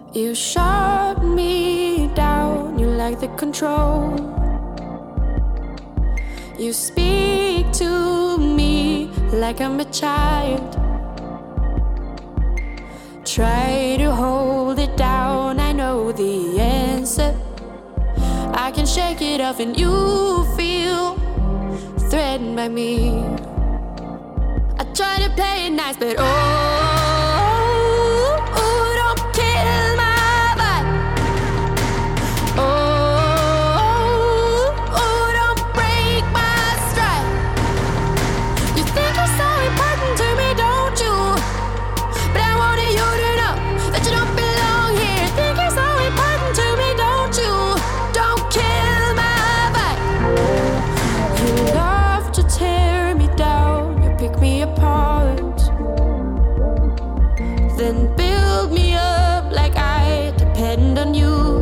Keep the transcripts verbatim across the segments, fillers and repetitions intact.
You shut me down, you like the control. You speak to me like I'm a child. Try to hold it down, I know the answer. I can shake it off and you feel threatened by me. I try to play it nice, but oh, oh, don't kill my vibe. Oh, oh, don't break my stride. You think you're so important to me, don't you? But I wanted you to know that you don't belong here. Think you're so important to me, don't you? Don't kill my vibe. You love to tear me down, you pick me apart, then build me up like I depend on you.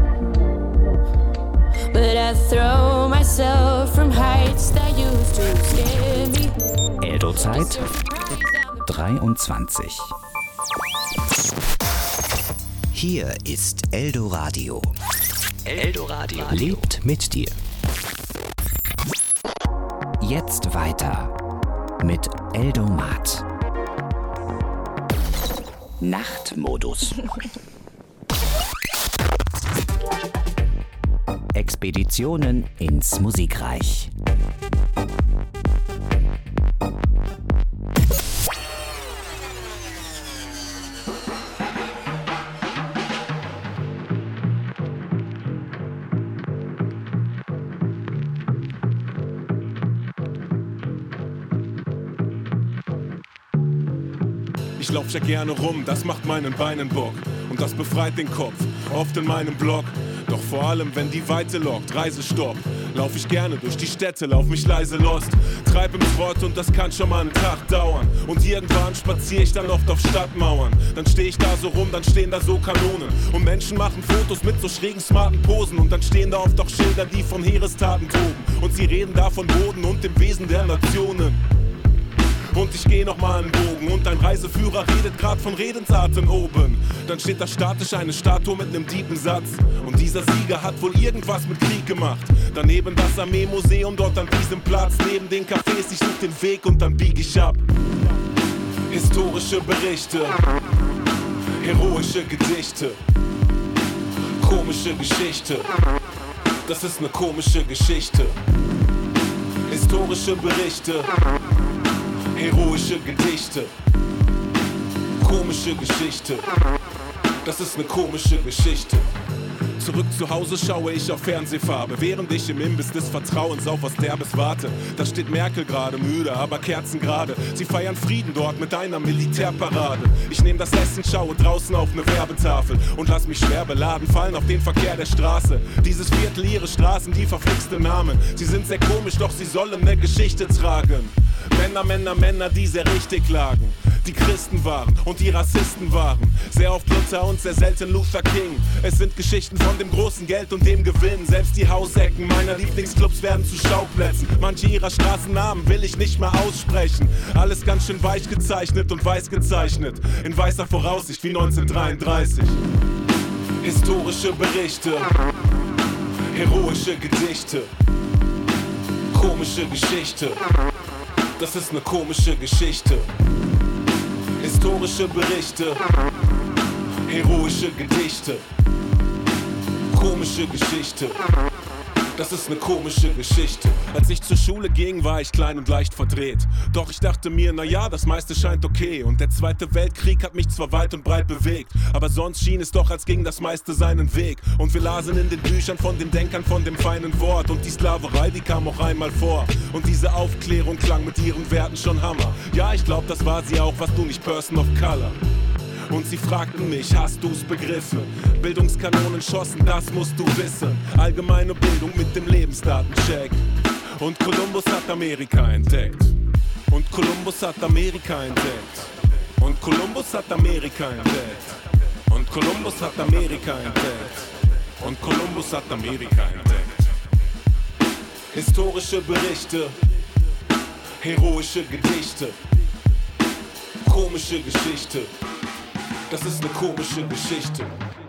But I throw myself from heights that used to scare me. Eldo-Zeit dreiundzwanzig. Hier ist Eldoradio. Eldoradio lebt mit dir. Jetzt weiter mit Eldomat. Nachtmodus. Expeditionen ins Musikreich. Ich lauf ja gerne rum, das macht meinen Beinen Bock und das befreit den Kopf, oft in meinem Blog. Doch vor allem, wenn die Weite lockt, Reisestopp, lauf ich gerne durch die Städte, lauf mich leise lost, treib im Trott und das kann schon mal einen Tag dauern. Und irgendwann spazier ich dann oft auf Stadtmauern, dann steh ich da so rum, dann stehen da so Kanonen und Menschen machen Fotos mit so schrägen, smarten Posen und dann stehen da oft auch Schilder, die von Heerestaten toben und sie reden da von Boden und dem Wesen der Nationen. Und ich geh noch mal einen Bogen und ein Reiseführer redet grad von Redensarten oben. Dann steht da statisch eine Statue mit nem tiefen Satz und dieser Sieger hat wohl irgendwas mit Krieg gemacht. Daneben das Armeemuseum, dort an diesem Platz, neben den Cafés, ich such den Weg und dann bieg ich ab. Historische Berichte, heroische Gedichte, komische Geschichte, das ist ne komische Geschichte. Historische Berichte, heroische Gedichte, komische Geschichte, das ist ne komische Geschichte. Zurück zu Hause schaue ich auf Fernsehfarbe, während ich im Imbiss des Vertrauens auf was Derbes warte. Da steht Merkel gerade, müde, aber Kerzen gerade. Sie feiern Frieden dort mit einer Militärparade. Ich nehm das Essen, schaue draußen auf ne Werbetafel und lass mich schwer beladen fallen auf den Verkehr der Straße. Dieses Viertel, ihre Straßen, die verflixte Namen. Sie sind sehr komisch, doch sie sollen ne Geschichte tragen. Männer, Männer, Männer, die sehr richtig lagen, die Christen waren und die Rassisten waren. Sehr oft Luther und sehr selten Luther King. Es sind Geschichten von dem großen Geld und dem Gewinn. Selbst die Hausecken meiner Lieblingsclubs werden zu Schauplätzen. Manche ihrer Straßennamen will ich nicht mal aussprechen. Alles ganz schön weich gezeichnet und weiß gezeichnet, in weißer Voraussicht wie neunzehnhundertdreiunddreißig. Historische Berichte, heroische Gedichte, komische Geschichte, das ist ne komische Geschichte. Historische Berichte, heroische Gedichte, komische Geschichte, das ist ne komische Geschichte. Als ich zur Schule ging, war ich klein und leicht verdreht. Doch ich dachte mir, naja, das meiste scheint okay. Und der Zweite Weltkrieg hat mich zwar weit und breit bewegt, aber sonst schien es doch, als ging das meiste seinen Weg. Und wir lasen in den Büchern von den Denkern von dem feinen Wort. Und die Sklaverei, die kam auch einmal vor. Und diese Aufklärung klang mit ihren Werten schon Hammer. Ja, ich glaub, das war sie auch, was du nicht Person of Color. Und sie fragten mich, hast du's begriffen? Bildungskanonen schossen, das musst du wissen. Allgemeine Bildung mit dem Lebensdatencheck. Und Kolumbus hat Amerika entdeckt. Und Kolumbus hat Amerika entdeckt. Und Kolumbus hat Amerika entdeckt. Und Kolumbus hat Amerika entdeckt. Und Kolumbus hat Amerika entdeckt. Historische Berichte, heroische Gedichte, komische Geschichte. Das ist ne komische Geschichte.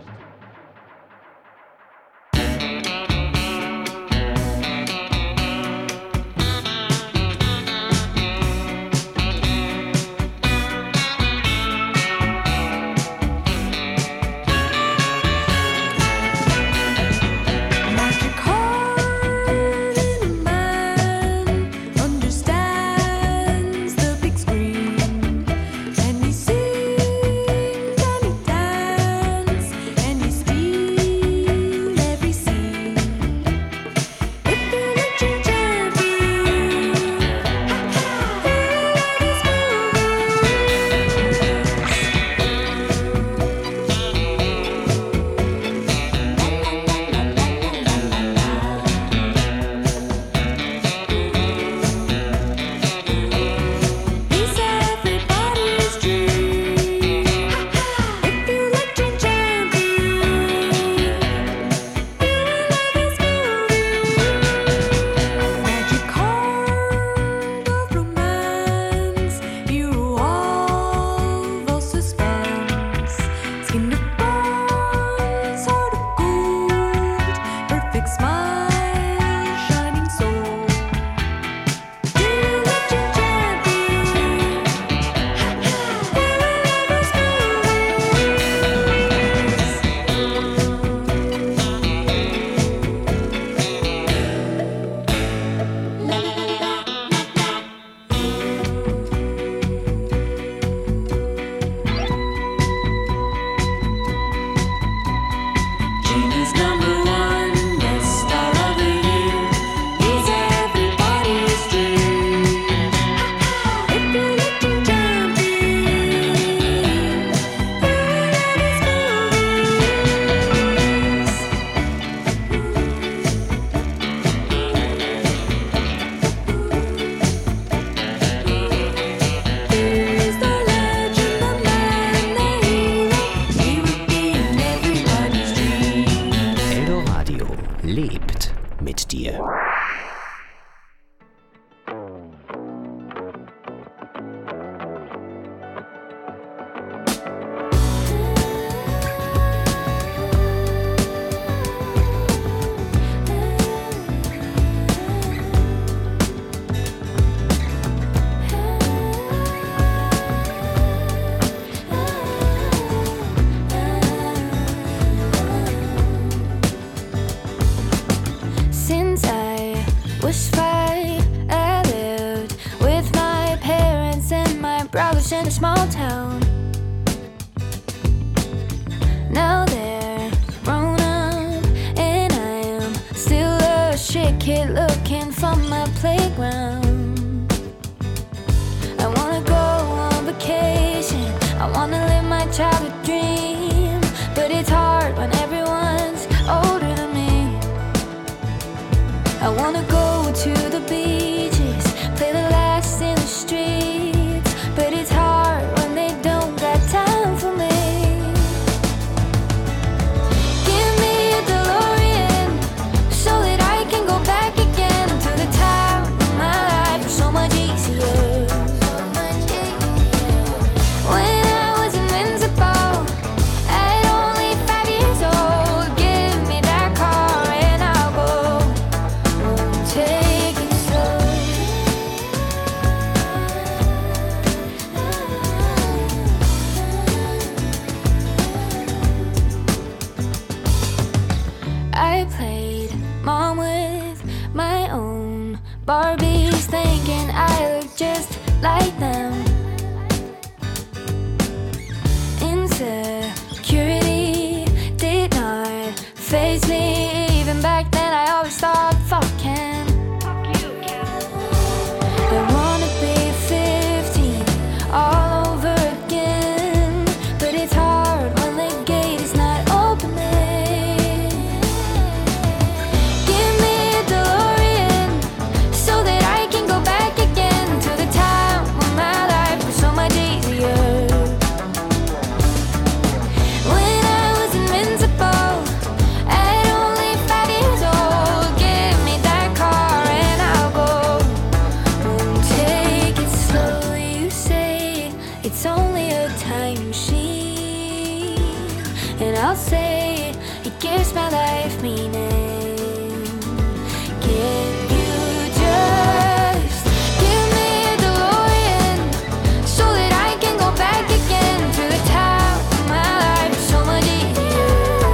in a small town. Now they're grown up, and I am still a shit kid looking for my playground. I wanna go on vacation, I wanna live my childhood dream, but it's hard when everyone's older than me. I wanna go to the beaches, play the last in the streets, but it's hard when they don't got time for me. Give me a DeLorean so that I can go back again to the time of my life. It's so much easier. When I was invincible at only five years old, give me that car and I'll go. Won't take it slow. I played mom with my own Barbies, thinking I look just like them. Insecurity did not faze me. Even back then I always thought, fuck Ken. I wanna be fifteen all over again, but it's hard when the gate is not opening. Give me a DeLorean so that I can go back again to the time when my life was so much easier. When I was invincible at only five years old, give me that car and I'll go. Won't take it slow. You say it's only a time machine, and I'll say it gives my life meaning. Can you just give me a DeLorean so that I can go back again to the time of my life? It's so much easier.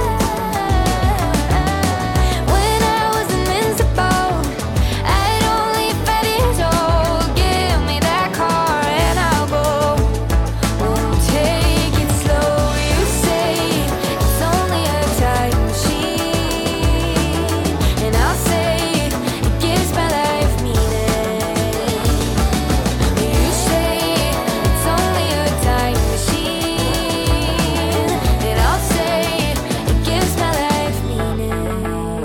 When I was invincible at only five years old, give me that car and I'll go. Won't take it slow. You say it's only a time machine, and I'll say it gives my life meaning. You say it's only a time machine, and I'll say it gives my life meaning.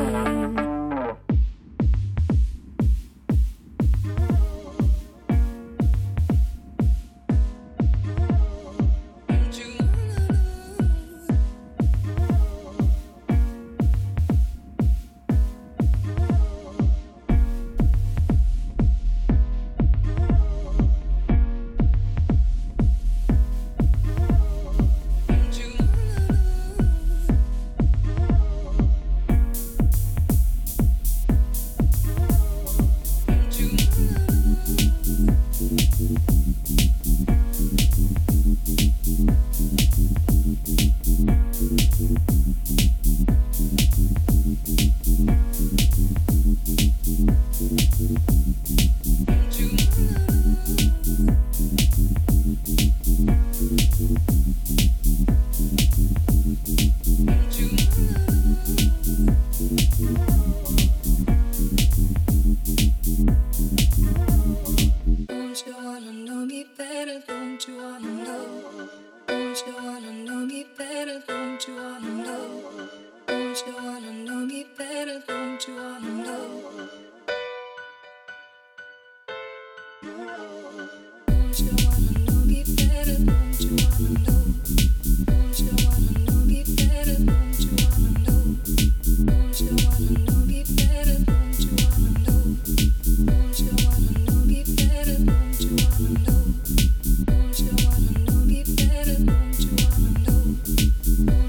Don't you wanna know me better? Don't you wanna know? Don't you wanna know me better? Don't you wanna know? Don't you wanna know me better? Don't you wanna know? Don't you wanna know me better? Don't you wanna know? Don't you wanna know me better? Don't you wanna know? Don't you wanna know me better? Don't you wanna know? Don't you wanna know me better? Don't you wanna know? Don't you wanna know me better? Don't you wanna know?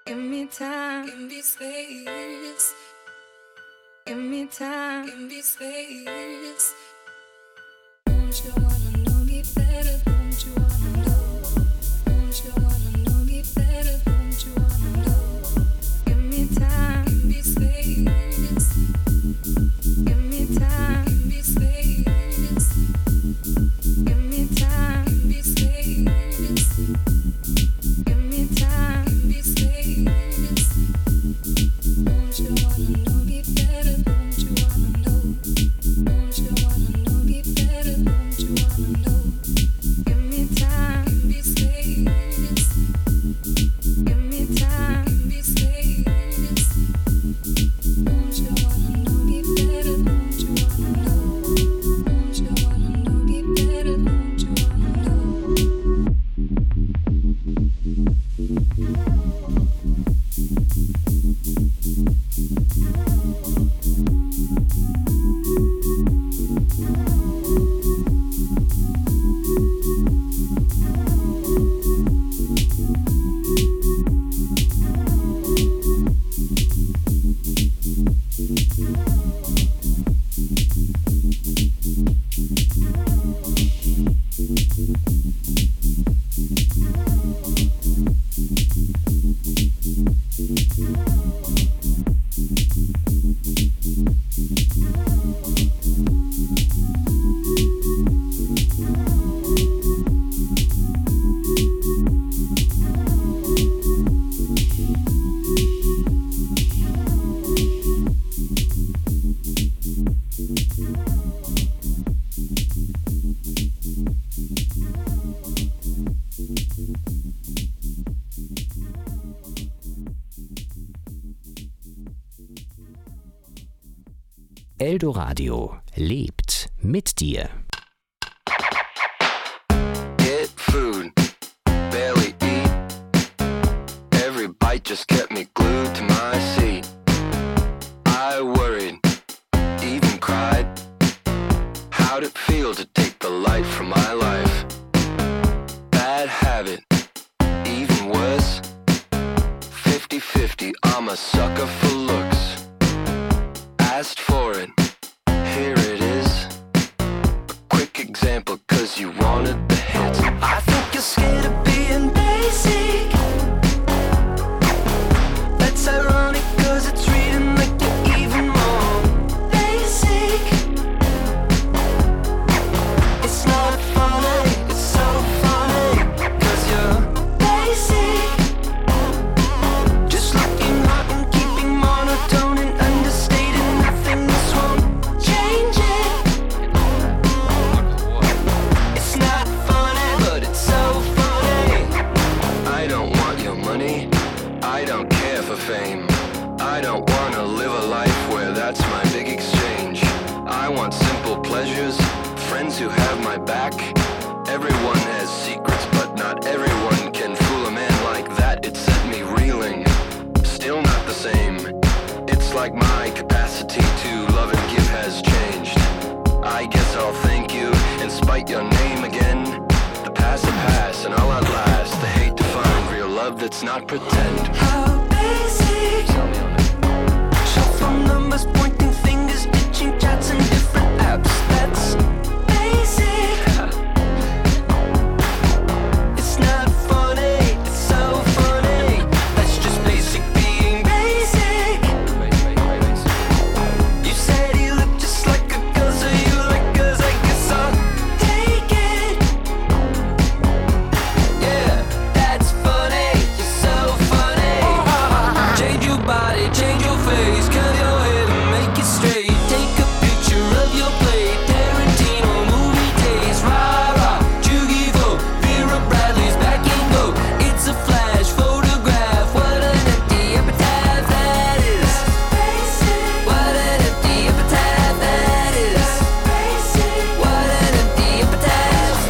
Give me time, give me space. Give me time, give me space. Don't you wanna know me better? Don't you wanna know? Don't you wanna know me better? Don't you wanna know? Give me time, give me space. Give me time, give me space. Give me time, give me space. Give me time, give me space. Don't you wanna know me better? Don't you wanna know? Don't you wanna know me better? Don't you wanna know? Give me time, give me space. Give me time, give me space. Don't you wanna know me better? Don't you wanna know? Don't you wanna know me better? Don't you wanna know? Eldoradio lebt mit dir. Get food, barely eat. Every bite just kept me glued to my seat. I worried, even cried. How'd it feel to take the light from my life? Bad habit, even worse. Fifty-fifty, I'm a sucker for looks. Asked for it, here it is. A quick example, cause you wanted the hits. I think you're scared of being basic. That's ironic, cause it's reading like you're even more basic. It's not funny, it's so funny, cause you're basic. Just looking hot and keeping monotone and understating nothing. This won't change it. It's not funny, but it's so funny. I don't want your money, I don't care for fame. I don't wanna live a life where that's my big exchange. I want simple pleasures, friends who have my back. Everyone has secrets, but not everyone can fool a man like that. It set me reeling, still not the same. It's like my capacity to love and give has changed. I guess I'll thank you and spite your name again. The past will pass and I'll outlast the hate to find real love that's not pretend. How basic. Tell me on it. Shuffle numbers, pointing fingers, ditching chats and different apps. That's basic. It's not funny, it's so funny. That's just basic being basic. You said you look just like a girl, so you like girls, I guess I'll take it. Yeah, that's funny, you're so funny. Change your body, change your face, curl your hair and make it straight. Take a picture of your plate, Tarantino movie days. Rah rah, Jugi-Vo, Vera Bradley's back in vogue. It's a flash photograph, what an empty epitaph that is. What an empty epitaph that is. What an empty epitaph.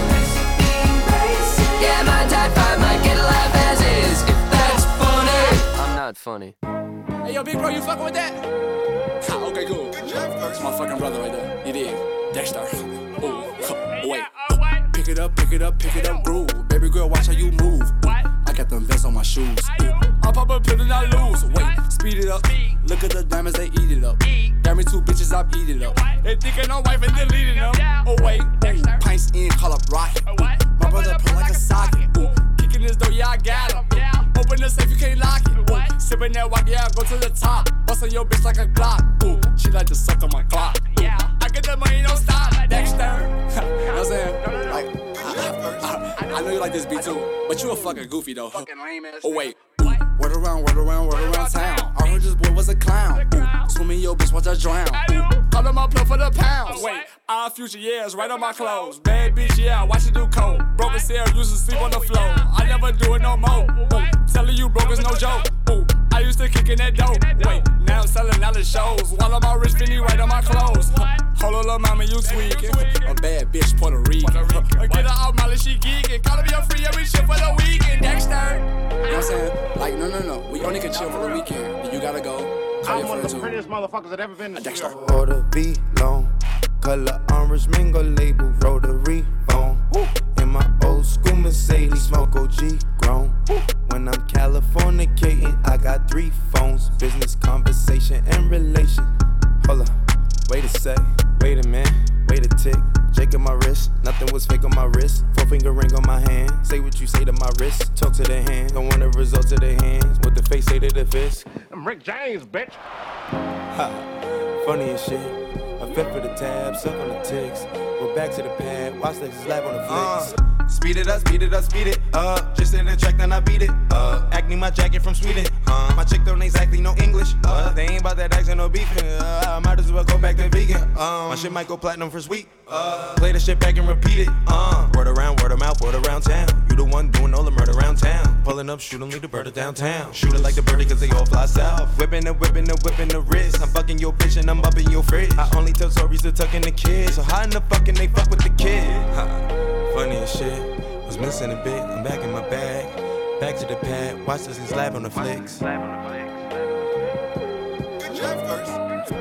Yeah, my type five might get a laugh as is, if that's funny. I'm not funny. Hey, yo, big bro, you fucking with that? Ha, okay, cool. That's my fucking brother right there. You dig? Dexter. Ooh, huh, wait. Pick it up, pick it up, pick it up, groove. Baby girl, watch how you move. I at them vests on my shoes. Ooh, I pop a pill and I lose. Wait, speed it up. Look at the diamonds, they eat it up. Got me two bitches, I beat it up. They thinking I'm wife and deleting them. Oh wait, ooh, pints in, call up rocket. Ooh, my brother pull like a socket. Ooh, kicking this door, yeah I got him. Ooh, open the safe, you can't lock it. Ooh, sipping that walk, yeah I go to the top. Bust on your bitch like a Glock. Ooh, she like to suck on my clock. Ooh, I get the money, don't stop. Dexter, you know what I'm saying? Like, I, I, I know you like this beat too, but you a fucking goofy though. Oh wait, ooh, word around, word around, word around town. I heard this boy was a clown. Ooh, swimming your bitch, watch her drown. Ooh, call him my plug for the pounds. Wait, our future years right on my clothes. Bad bitch, yeah, watch it do coke. Broken cell, used to sleep on the floor. I never do it no more. Ooh, telling you broke is no joke. Ooh, I used to kick in that dope. Wait, now I'm selling out the shows. While I'm all rich, Finny right on my clothes. Hold on, little mama, you tweaking. A bad bitch, Puerto Rican. Get her out, Molly, she geeking. Call me a free every shit for the weekend. Dexter. You know what I'm saying? Like, no, no, no. We only can chill for the weekend. You gotta go. Call I'm your one of the friend too. prettiest motherfuckers that ever been to Dexter. Order V long, color orange mango label, rotary phone. In my old school Mercedes, smoke O G grown. When I'm Californicating, I got three phones, business, conversation, and relation. Hold up, wait a sec, wait a minute, wait a tick. Jake on my wrist, nothing was fake on my wrist. Four finger ring on my hand, say what you say to my wrist. Talk to their hands, don't want the results of their hands. What the face say to the fist. I'm Rick James, bitch. Ha, funny as shit. I fell for the tab, suck on the ticks. We're back to the pad, watch Lexus live on the flicks. Uh, speed it up, speed it up, speed it up. Just in the track, then I beat it up. Acne my jacket from Sweden. Uh, my chick don't exactly know English. Uh, they ain't about that accent, no beefing. Uh, I might as well go back to vegan. Um, my shit might go platinum for sweet. Uh, play the shit back and repeat it. Uh, word around, word of mouth, word around town. You the one doing all the murder around town. Pulling up, shooting, leave the bird downtown. Shooting like the birdie cause they all fly south. Whipping and whipping and whipping the wrist. I'm fucking your bitch and I'm bumping your fridge. I only tell stories to tucking the kids. So how in the fucking they fuck with the kid? Ha, funny as shit. Was missing a bit, I'm back in my bag. Back to the pad, watch this is live on the flicks. Good job first.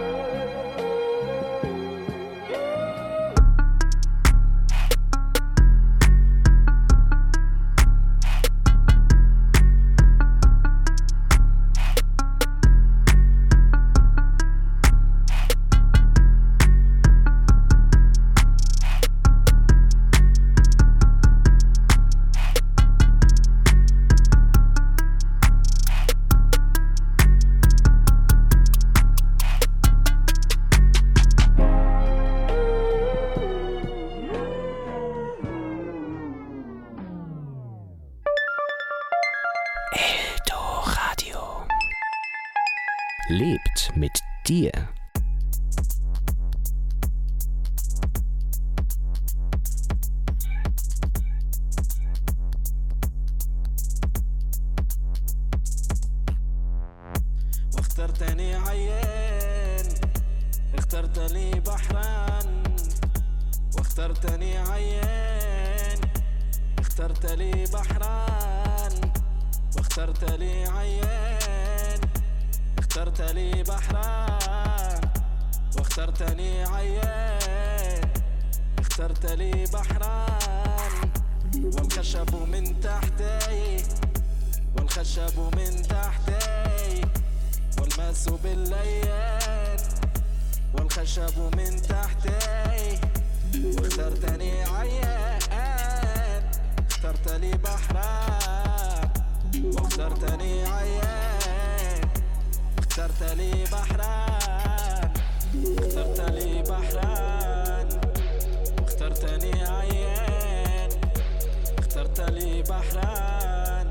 Eldoradio. Lebt mit dir. واخترتني عيان اخترت لي بحران واخترتني عيان اخترت لي بحران واخترت لي عيان اخترت لي بحران واخترتني عيان اخترت لي بحران والخشب من تحتي والخشب من تحتي والماس بالليل والخشب من تحتي واخترتني عيان اخترت لي بحران واخترتني عيان اخترت لي بحران اخترت لي بحران واخترتني عيان اخترت لي بحران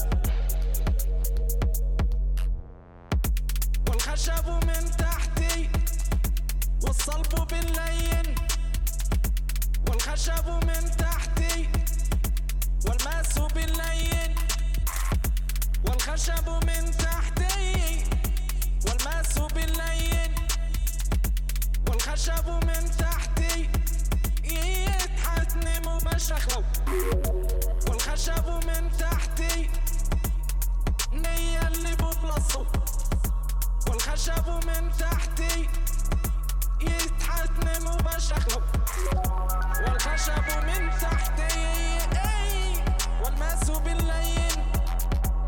والخشب من تحتي والصلب باللين والخشب من تحتي والماس باللين والخشب من تحتي والماس باللين والخشب من تحتي يتحتنم وبشخلو والخشب من تحتي نيا اللي ببلصو والخشب من تحتي يتحتنم وبشخلو والخشب من تحتي والماس باللين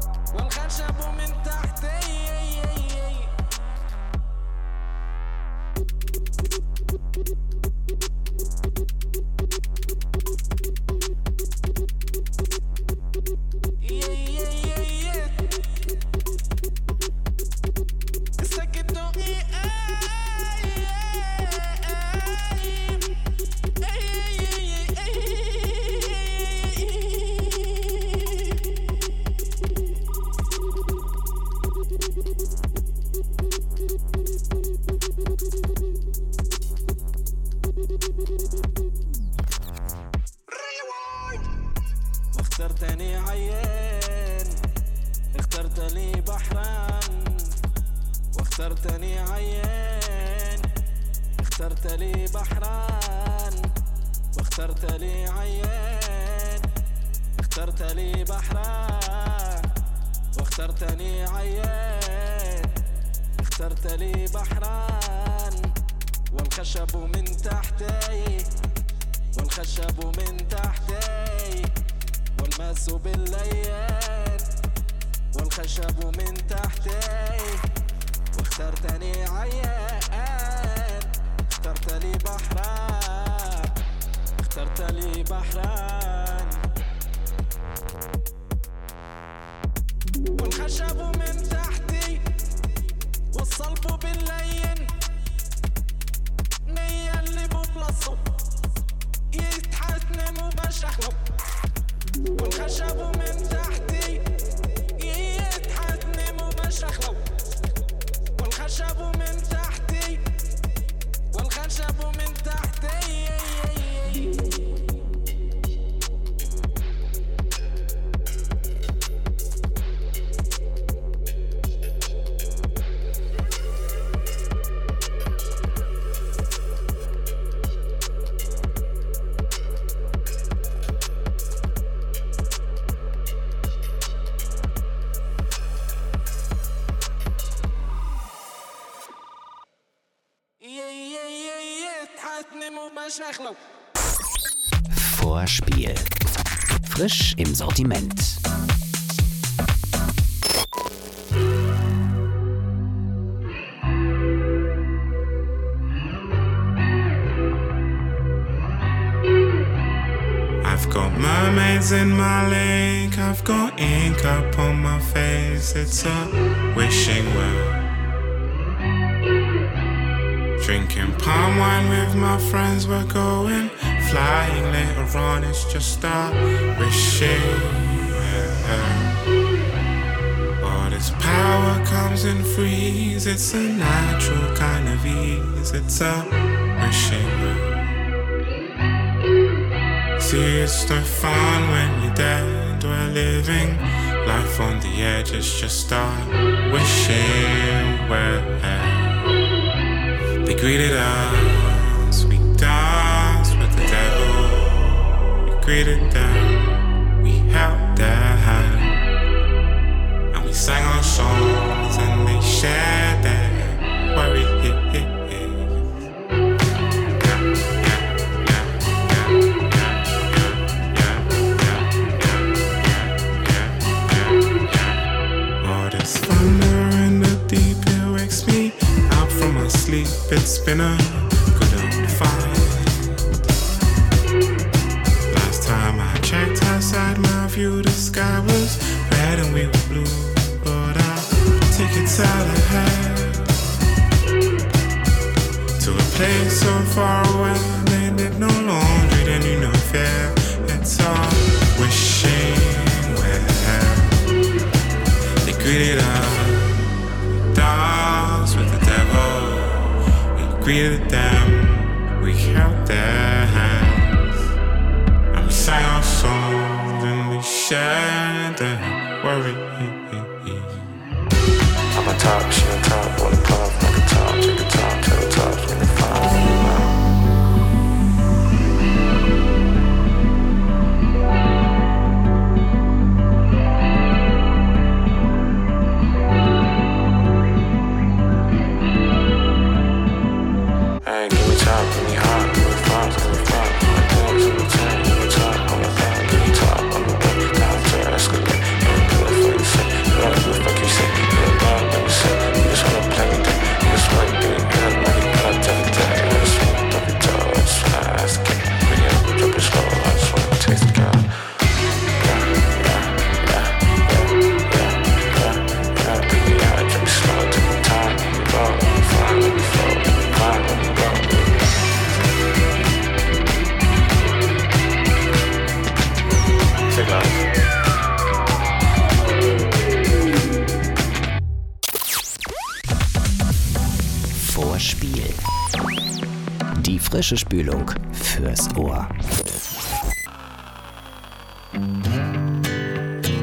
عيان اخترت لي بحران واخترتني عيان اخترت لي بحران واخترت لي عيان اخترت لي بحران واخترتني عيان اخترت لي بحران والخشب من تحتي والخشب من تحتي والماس بالليل والخشب من تحتي واخترتني عيان اخترت لي بحران اخترت لي بحران والخشب من تحتي والصلب باللين نية اللي ببلصو يتحتنم وبشخلو والخشب من تحتي يتحتنم وبشخلو والخشب من تحتي والخشب من تحتي Vorspiel. Frisch im Sortiment. I've got mermaids in my lake, I've got ink up on my face, it's a wishing well. Drinking palm wine with my friends, we're going flying later on, it's just a wishing well. All this power comes in freeze, it's a natural kind of ease, it's a wishing well. See, it's no fun when you're dead, we're living life on the edge, it's just a wishing well. They greeted us, we danced with the devil. We greeted them, we held their hand, and we sang our songs and they shared their worry. All this thunder in the deep, it wakes me out from my sleep. It's been a good old fight. Last time I checked outside my view, the sky was red and we were blue. But I'll take it out ahead to a place so far away. They did no laundry, they knew no fear. It's all wishing well. They greeted us, danced with the devil. Greeted them, we held their hands, and we sang our songs and we shared their worry. I'm a top, she on top, wanna puff like a top, check a top, tell the top, in the five. Vorspiel. Die frische Spülung fürs Ohr.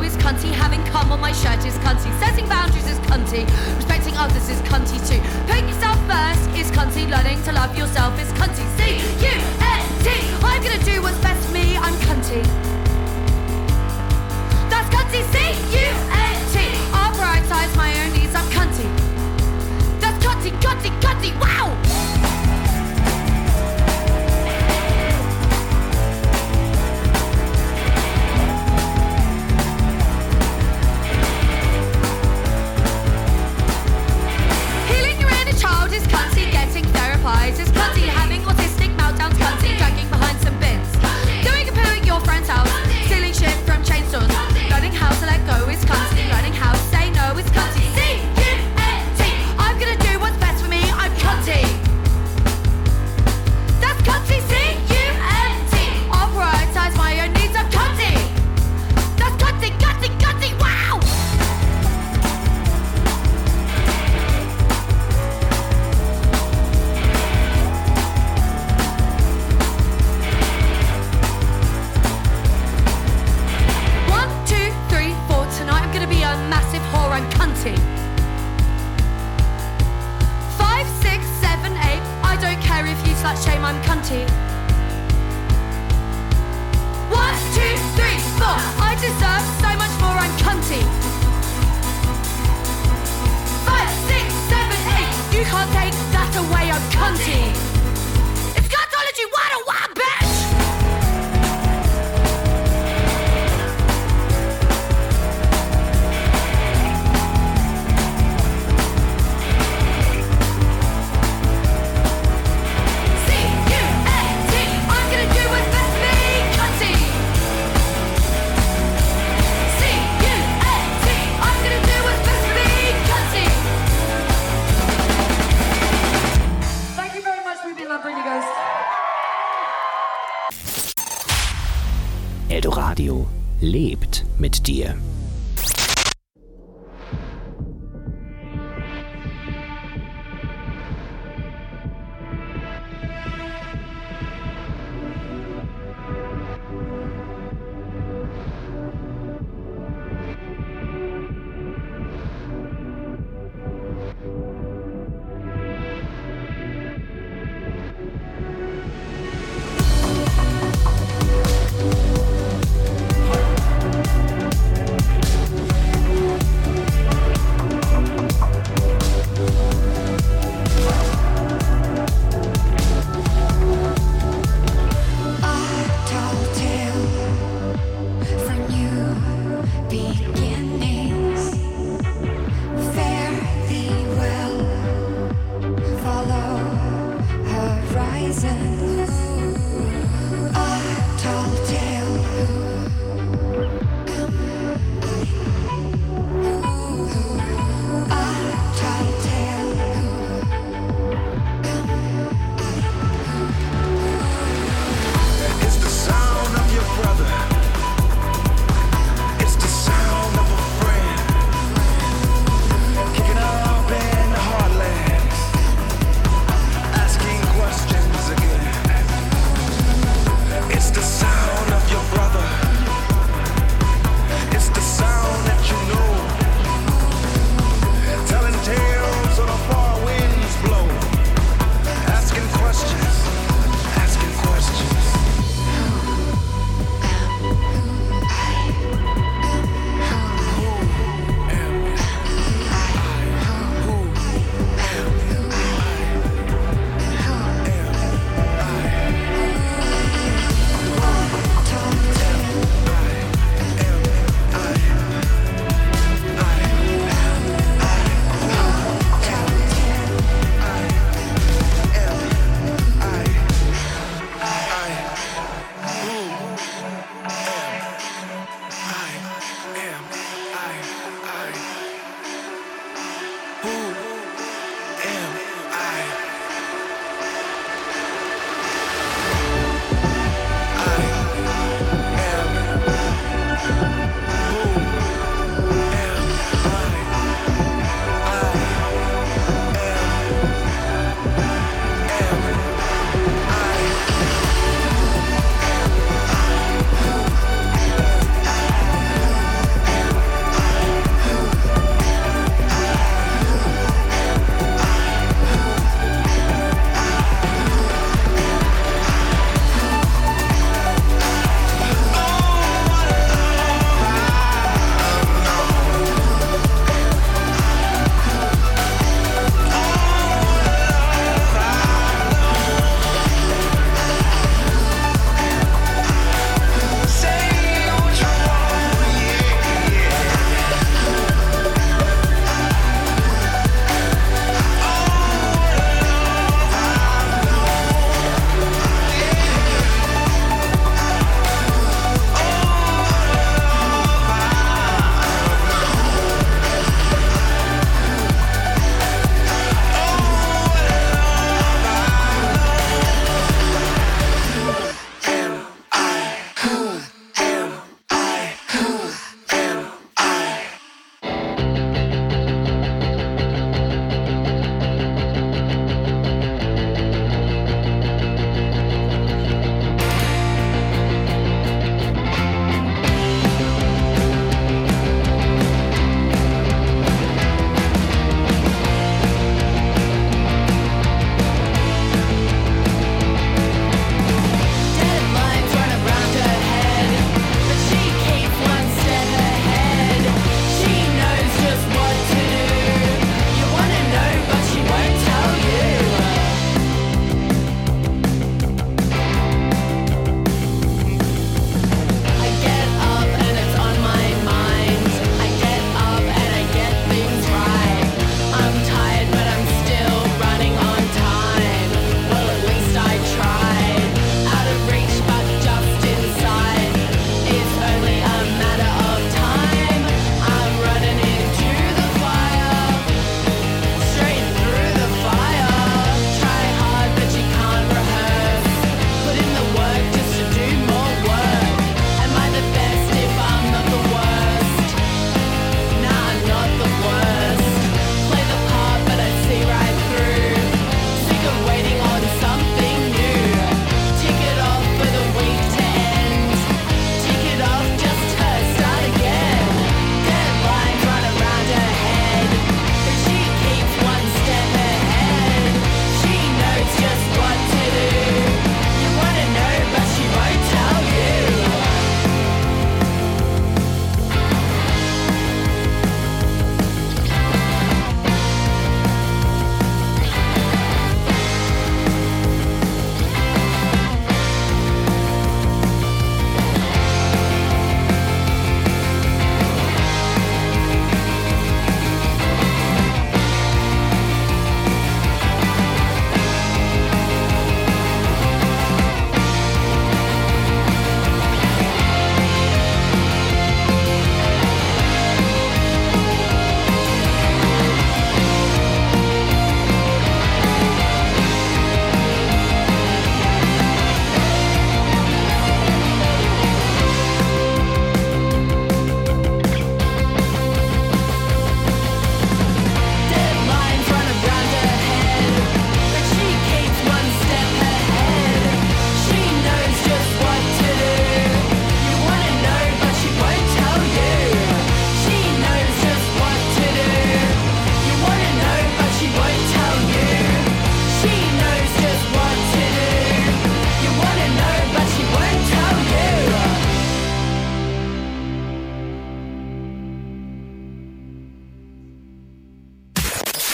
go is cunty. Having cum on my shirt is cunty. Setting boundaries is cunty. Respecting others is cunty too. Putting yourself first is cunty. Learning to love yourself is cunty. C U N T. I'm gonna do what's best for me. I'm cunty. That's cunty. C U N T. I'll prioritize my own needs. I'm cunty. That's cunty, cunty, cunty. Wow. Child is cunty, getting therapized is cunty, having autistic meltdowns cunty, dragging behind some bins, doing a poo at your friend's house, stealing shit from chain stores, learning how to let go is cunty, learning how to say no is cunty. C U N T. I'm gonna do what's best for me. I'm cunty. That's cunty. C U N T. I'll prioritize my own needs. I'm cunty. That's cunty, cunty, cunty. Wow. Tonight I'm gonna be a massive whore, I'm cunty. Five, six, seven, eight, I don't care if you slut shame, I'm cunty. One, two, three, four, I deserve so much more, I'm cunty. Five, six, seven, eight, you can't take that away, I'm cunty. It's cuntology one oh one, bitch! Eldoradio lebt mit dir.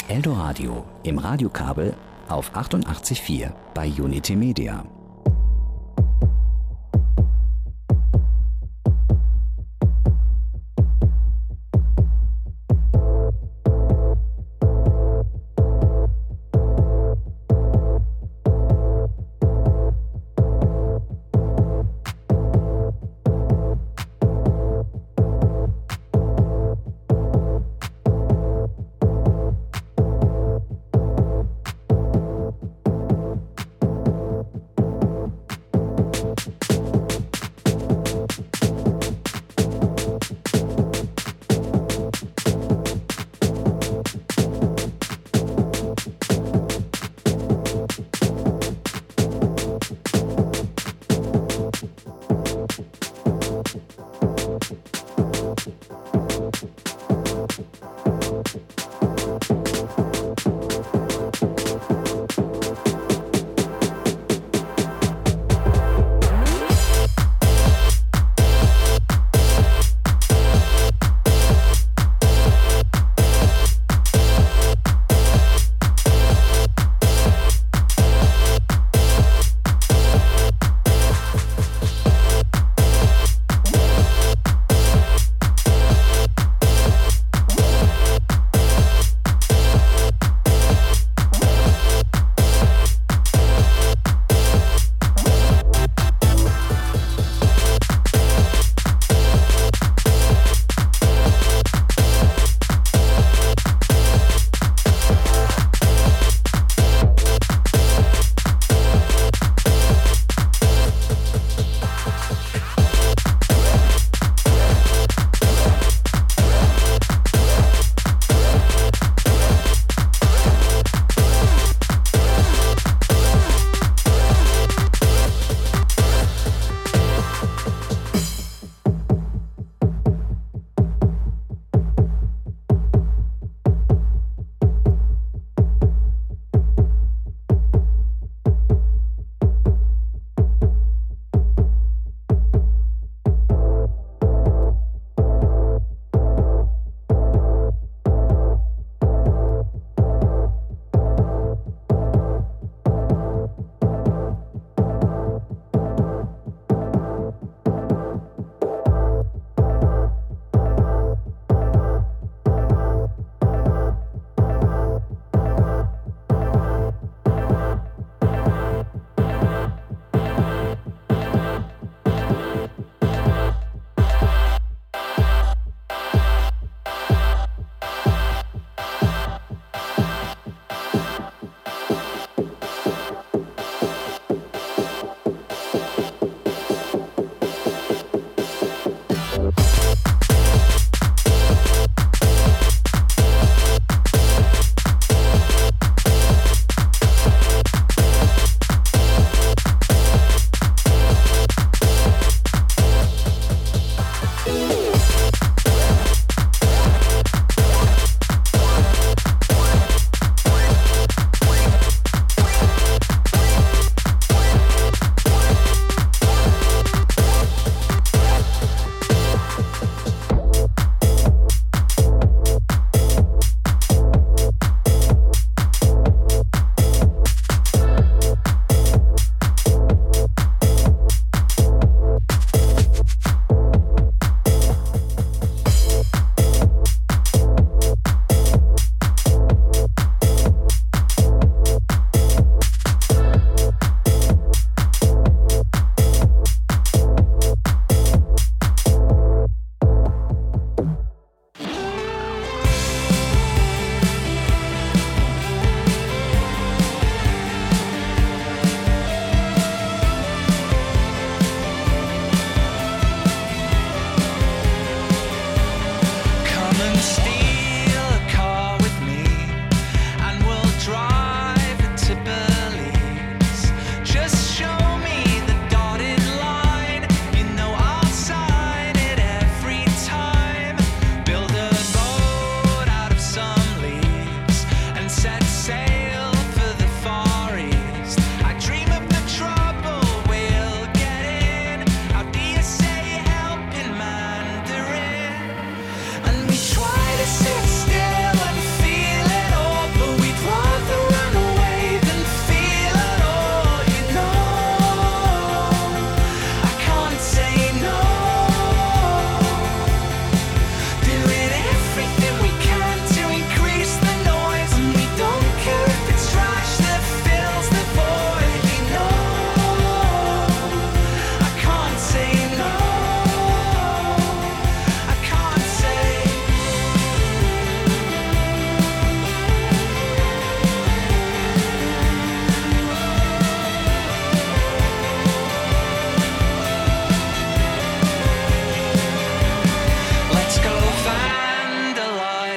Eldoradio im Radiokabel auf achtundachtzig Komma vier bei Unity Media.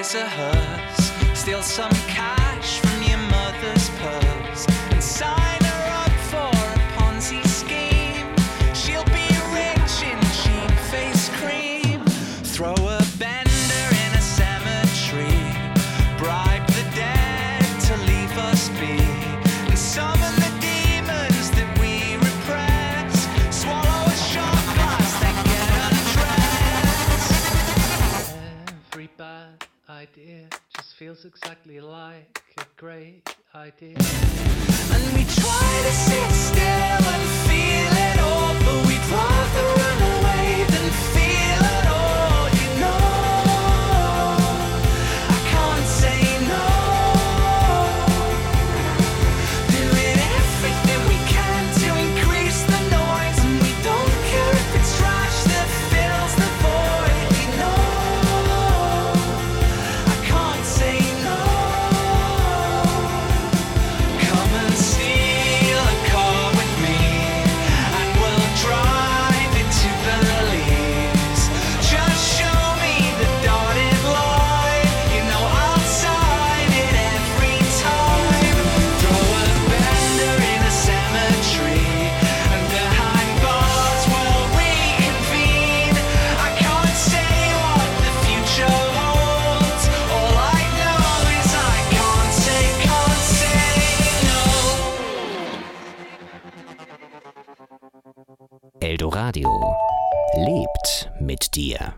it's a hearse. Steal some cash from your mother's purse and sign her up for a Ponzi scheme. She'll be rich in cheap face cream. Throw a bender in a cemetery. Bribe the dead to leave us be. And summon the demons that we repress. Swallow a shot glass, then get undressed. Every bad idea just feels exactly like a great idea. And we try to sit still and feel it all, but we'd rather run away than feel it all, you know. I can't say no. Doing everything we can to increase the noise, and we don't care if it's trash that fills the void, you know. I can't say no. Come and steal a car with me, and we'll drive it to Belize. Just show me the dotted line, you know I'll sign it every time. Throw a bender in a cemetery, and behind bars we'll reconvene. I can't say what the future holds. All I know is I can't say, can't say no. Eldoradio lebt mit dir.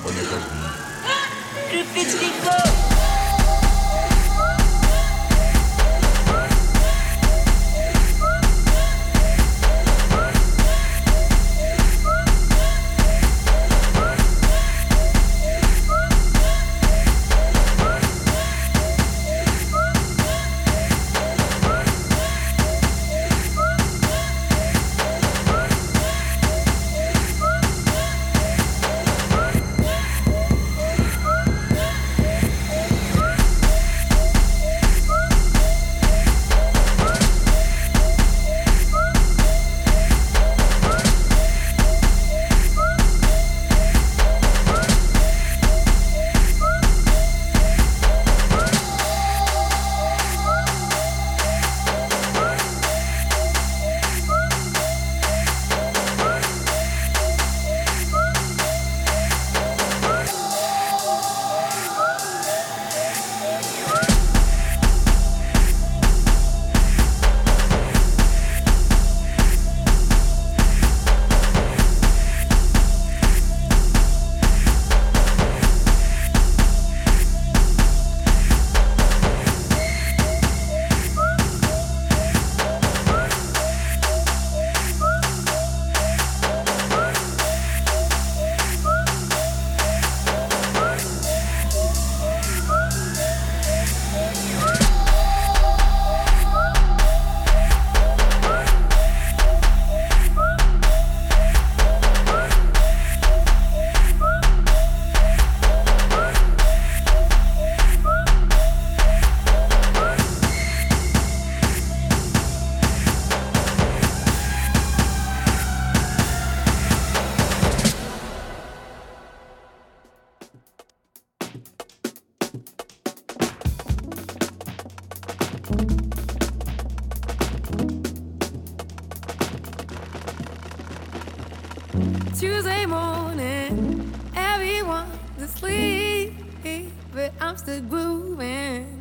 Tuesday morning, everyone's asleep, but I'm still grooving.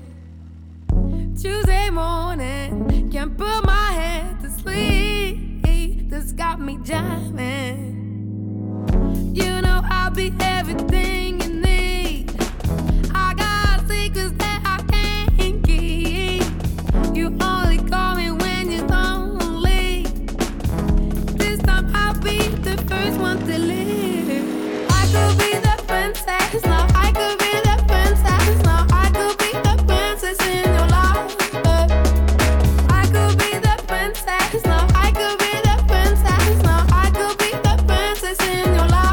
Tuesday morning, can't put my head to sleep, this got me jamming. You know I'll be everything you need. I got secrets that I can't keep. You only call me when you're lonely. This time I'll be the first one to leave. I could be the princess now. I could be the princess now. I could be the princess in your life. I could be the princess now. I could be the princess now. I could be the princess in your life.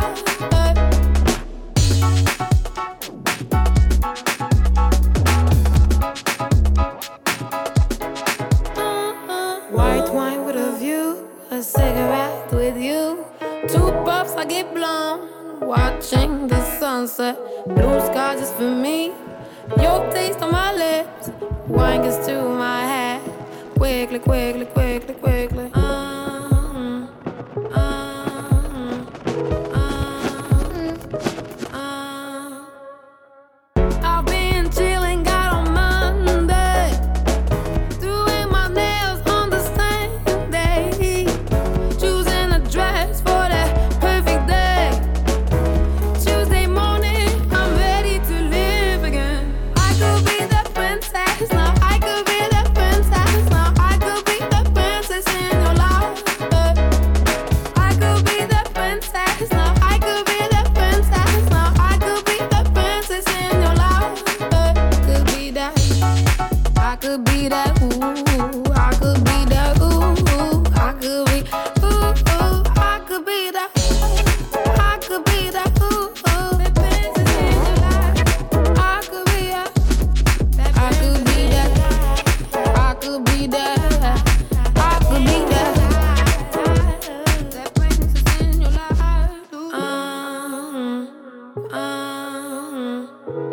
White wine with a view, a cigarette with you. Two puffs, I get blown. Watching the sunset, blue sky just for me. Your taste on my lips, wine gets to my head. Quickly, quickly, quickly, quickly. Um, um, um, um. I've been chilling, got on Monday. Doing my nails on the same day. Choosing a dress for that perfect day. Tuesday morning, I'm ready to live again. I could be the princess now. I could be the princess now. I could be the princess in your life. I could be the princess now. I could be the princess now. I could be the princess in your life. Could be that. I could be that. Ooh, I could be that. Ooh, I could be. Ooh, ooh, I could be that. I could be that. Ooh, ooh, the princess in your life. I could be that. I could be that. I could be that. I could be that. That princess in your life. Um, um,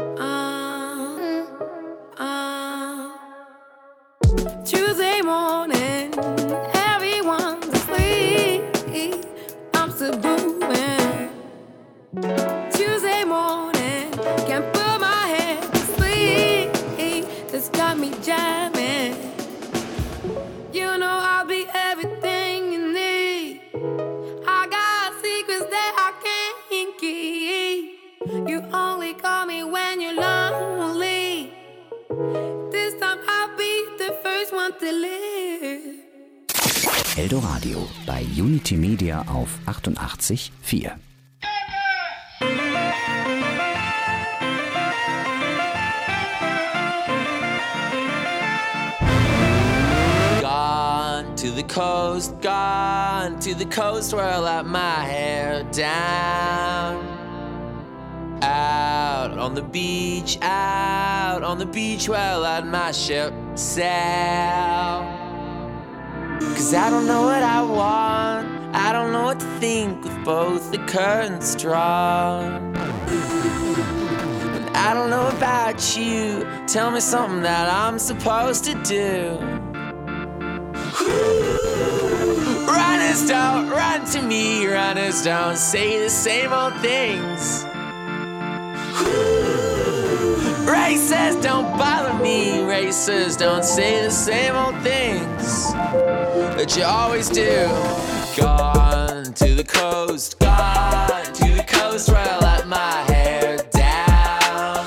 um, um. Tuesday morning, everyone's asleep. I'm still moving. Tuesday morning, can't put my head to sleep. This got me jamming. You know I'll be everything you need. I got secrets that I can't keep. You only call me when you're lonely. This time I'll be the first one to live. Eldoradio bei Unity Media auf achtundachtzig Komma vier. Gone to the coast, gone to the coast where I let my hair down. Out on the beach, out on the beach where I let my ship sail. Cause I don't know what I want, I don't know what to think with both the curtains drawn. And I don't know about you, tell me something that I'm supposed to do. Runners don't run to me, runners don't say the same old things. Racers don't bother me, racers don't say the same old things that you always do. Gone to the coast, gone to the coast where I let my hair down.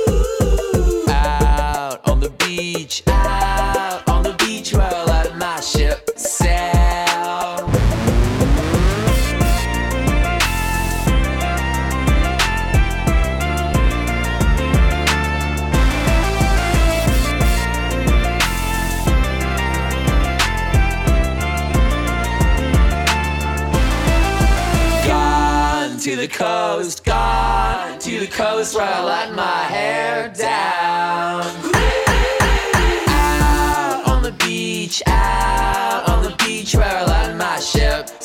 Out on the beach, out on the beach where I let my ship sail. To the coast, gone to the coast where I let my hair down. Out on the beach, out on the beach where I let my ship